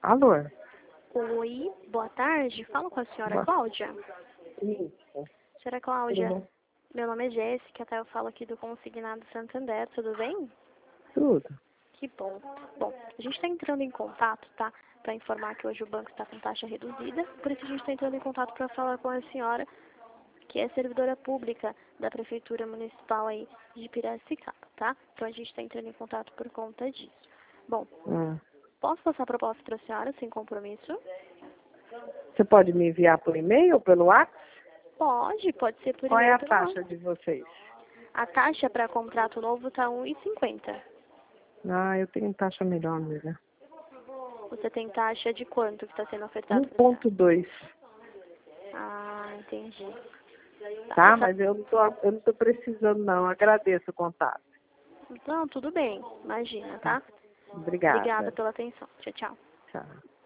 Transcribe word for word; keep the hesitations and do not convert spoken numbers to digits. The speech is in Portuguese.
Alô? Oi, boa tarde. Falo com a senhora Boa- Cláudia. Isso. Senhora Tudo Cláudia, bom? meu nome é Jéssica, tá? Eu falo aqui do Consignado Santander, tudo bem? Tudo. Que bom. Bom, a gente está entrando em contato, tá? Para informar que hoje o banco está com taxa reduzida, por isso a gente está entrando em contato para falar com a senhora, que é servidora pública da Prefeitura Municipal aí de Piracicaba, tá? Então a gente está entrando em contato por conta disso. Bom, Hum. posso passar a proposta para a senhora sem compromisso? Você pode me enviar por e-mail ou pelo WhatsApp? Pode, pode ser por Qual é e-mail a pelo taxa de vocês? A taxa para contrato novo está um e cinquenta. Ah, eu tenho taxa melhor, amiga. Você tem taxa de quanto que está sendo um ofertado para você? ponto dois. Ah, entendi. Tá? Essa... Mas eu não tô, eu não tô precisando, não. Agradeço o contato. Não, tudo bem. Imagina, tá? Obrigada. Obrigada pela atenção. Tchau, tchau. Tchau.